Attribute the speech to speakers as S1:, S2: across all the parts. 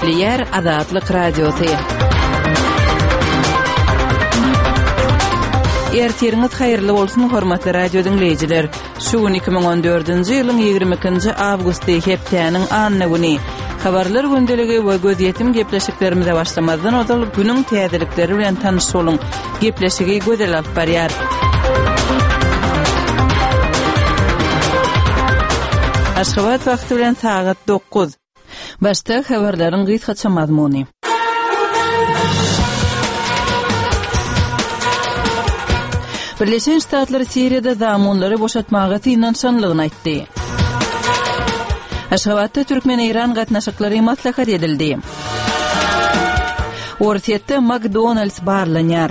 S1: Eşliyer Azatlyk Radiosu. Ertiriniz hayırlı bolsun hormatly radio dinleyijiler. Şu 2014-nji ýylyň 22-nji awgusty hepdeniň anny güni. Habarlar gündeligi we gözýetim gepleşiklerimize başlamadan öňe günüň täzelikleri bilen tanyş boluň. Gepleşigi gözel alyp barýar. Aşgabat wagty bilen saat 9. Başta habarlaryň gysgaça mazmuny. Birleşen Ştatlar Siriýada zamonlary boşatmaga tynançanlygyny aýtdy. Aşgabatda Türkmen-Iran gatnaşyklary maslahat edildi. Ortiýetde McDonald's barlanýar.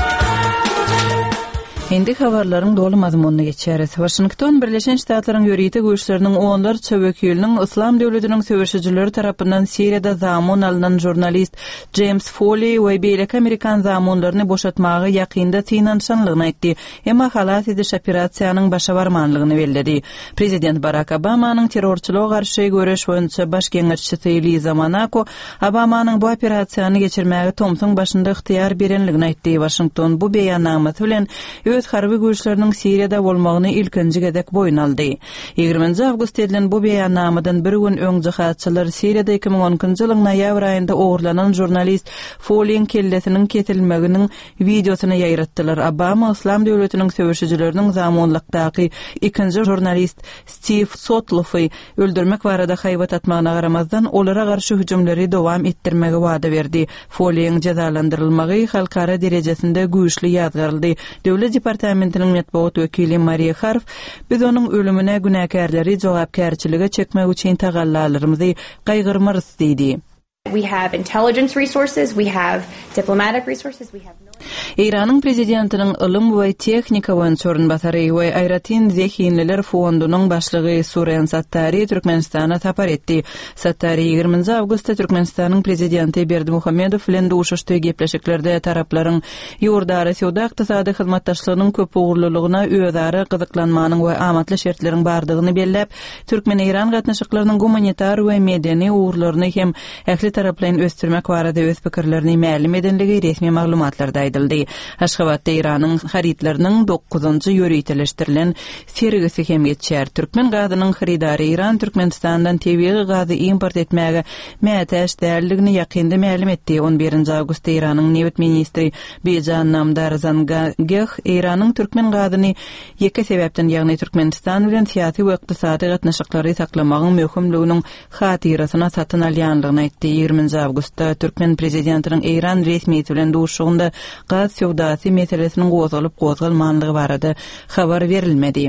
S1: Indi habarlaryň dolu mazmunyna geçeriz. Washington Birleşen Ştatlaryň ýörüýte güýçleriniň onlarça wekiliniň Islam döwletiniň söwüşçileri tarapyndan Siriýada zamon alynan jurnalist James Foley we beýleki Amerikan zamonlaryny boşatmagy ýakynda tynançanlygyny aýtdy. Emma halat ediş operasiýanyň başa barmanlygyny bellädi. Prezident Barack Obamanyň terrorçylyga garşy göreş boýunça baş geňirçisi Liza Monaco Obamanyň bu operasiýany geçirmäge Thompson başynda yktyýar berenligini aýtdy. Washington bu beýannamaty bilen harby güýçleriniň Siriýada bolmagyny ilkinji gedek boýun aldy. 20 awgust edilen bu beýannamadan bir gün öň jihatçylar Siriýada 2010-njy ýylyň noýabr aýynda ogurlanan jurnalist Foleyň kellesiniň ketilmeginiň videosuna ýaýratdylar. Obama Islam döwletiniň söwüşçileriniň zamonlykdaky ikinji jurnalist Steve Sotloffy öldürmek barada haýbat atmagyna garamazdan olara garşy hüjümleri dowam etdirmegi wada berdi. Foleyň jazalandyrylmagy halkara derejesinde güýçli ýazgaryldy. Döwlet Departamentiniň matbuat wekili Maria Harf biz onuň ölümine günäkärleri jogapkärçilige çekmek üçin tagallarlarymyzy gaýgyrmarys diýdi.
S2: We have intelligence resources, we have diplomatic resources, we have
S1: Iranyň prezidentiniň ilm we tehnika wagtyryn basary we Ayratin Zehinliler fondunyň başlygy Suren Sattari Türkmenistana tapar etdi. Sattari 20 awgustda Türkmenistanyň prezidenti Berdimuhammedow bilen duşuşdy gepleşiklerde taraplaryň ýurdary sowda ykdysady hyzmatdaşlygynyň köp ugurlylygyna özara gyzyklanmanyň we amatly şertleriň bardygyny belläp, Türkmen-Iran gatnaşyklarynyň humanitar we medeni ugurlaryny hem ähli taraplaryň ösdürmek barada öz pikirlerini ma'lum edenligi resmi maglumatlarda aýdyldy. Aşgabatda Iranyň haritlarynyň 9-njy ýörüýteleşdirilen sergisi hem geçer. Türkmen gazynyň haridary Iran Türkmenistandan tebii gazy import etmäge mätäş därligini ýakynda ma'lum etdi. 11 awgustda Iranyň newt ministri Bejan Namdarzangeh Iranyň Türkmen gazyny ýeke sebäpden ýagny Türkmenistan bilen syýasy we ykdysady gatnaşyklary saklamagyň möhümliginiň hatyrasyna satyn alýanlygyny aýtdy. 20 awgustda Türkmen prezidentiniň Iran resmi bilen duşugynda gaz sowdasy meselesiniň gozalyp gozalmanlygy barada habar berilmedi.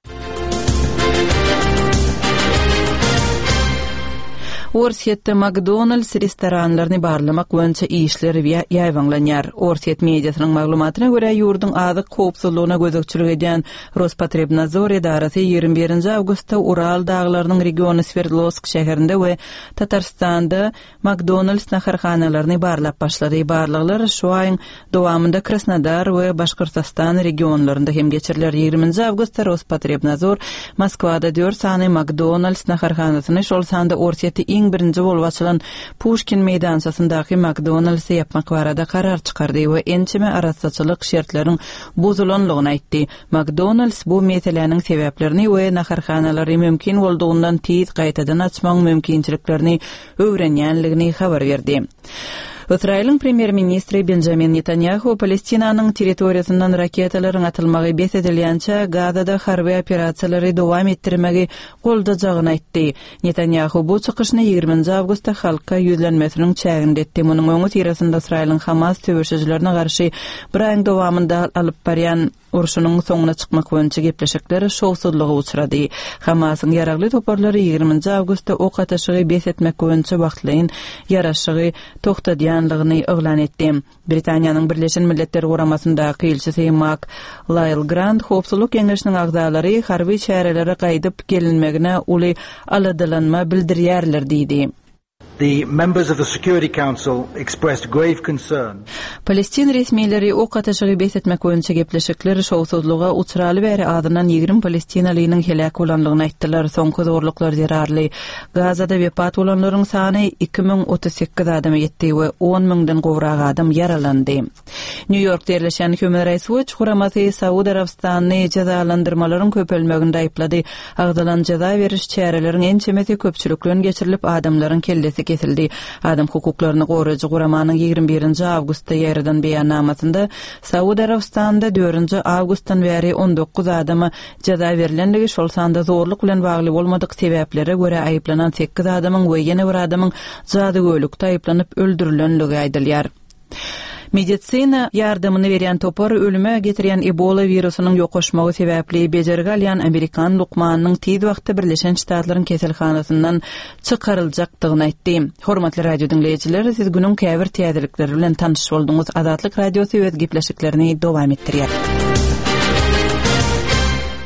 S1: Orsiýetde McDonald's restoranlaryny barlamak boýunça işleri ýaýwanlanýar. Orsiýet mediasynyň maglumatyna görä ýurdun azyk howpsuzlygyna gözükçilik eden Rospotrebnadzor edarasy 21 awgustda Ural daglarynyň regiony Sverdlovsk şäherinde we Tatarstanda McDonald's naharhanalaryny barlap başlady. Barlyklar şu aýyň dowamında Krasnodar we Başkyrtystan regionlarynda hem geçiriler. 20 awgustda Rospotrebnadzor Moskwada 4 sany McDonald's naharhanasyny şol sanda Orsiýetde birinci bolup açylan Pushkin meýdançasyndaky McDonald's ýapmak barada karar çykardy we ençime arassaçylyk şertleriň bozulanlygyny aýtdy. McDonald's bu meseleniň sebäplerini we naharhanalary mümkin boldugundan tez gaýtadan açmak mümkinçiliklerini öwrenýänligini habar berdi. Israýlyň premier ministri Benjamin Netanyahu Palestinanyň territoriýasyndan raketalaryň atylmagy bes edilýänçe Gazada harby operasiýalary dowam etdirmegi goldajagyny aýtdy. Netanyahu bu çykyşyny 20 awgustda halka ýüzlenmesiniň çäginde etdi. Munyň öňü tirasynda Israýlyň Hamas töweşijilerine garşy bir aýyň dowamında alyp barýan uruşunyň soňuna çykmak boýunça gepleşikler şowsuzlygy uçrady. Hamasyň ýaragly toparlary 20 awgustda ok ataşygy bes etmek boýunça wagtlaryň ýaraşygy togtadýanlygyny oglan etdi. Britaniýanyň Birleşen Milletler Guramasyndaky elçisi Mark Lyle Grant howpsuzlyk kengeşiniň agzalary harby çärelere gaýdyp gelinmegine uly aladylanma bildirýärler diýdi.
S3: The members of the Security Council expressed grave concern.
S1: Palestin resmileri o kataşığı besetmek boýunça gepleşikler şowsuzlyga uçraly bäri adynan 20 Palestinalynyň helak bolanlygyny aýtdylar. Soňky zorluklar zerarly. Gazada wepat bolanlaryň sany 2038 adama ýetdi we 10.000-den gowrak adam yaralandy. New York'ta yerleşen Human Rights Watch guramasy Saudi Arabistanyny jazalandyrmalaryň köpelmeginde aýplady. Agdalan jaza beriş çäreleriň en çemeti köpçülüklen geçirilip adamlaryň kellesi kesildi. Adam hukuklaryny goraýjy guramanyň 21-nji awgustda ýerden beýannamasynda Saudi Arabistanynda 4-nji awgustdan bäri 19 adama jaza berilenligi şol sanda zorluk bilen bagly bolmadyk sebeplere görä aýyplanan 8 adamyň we ýene bir adamyň jadygörlükde aýyplanyp öldürilenligi aýdylýar. Medisina yardımını veren topar ölüme getiren Ebola virusunun yokoşmağı sebepli bejerge alyan Amerikan lukmanının tiz vaqtda Birleşen Ştatlaryň keselhanasyndan çykaryljakdygyny aýtdy. Hormatly radio dinleýijiler, siz günüň käbir täzelikleri bilen tanış bolduňuz. Azatlyk radiosu öz gepleşiklerini dowam etdirýär.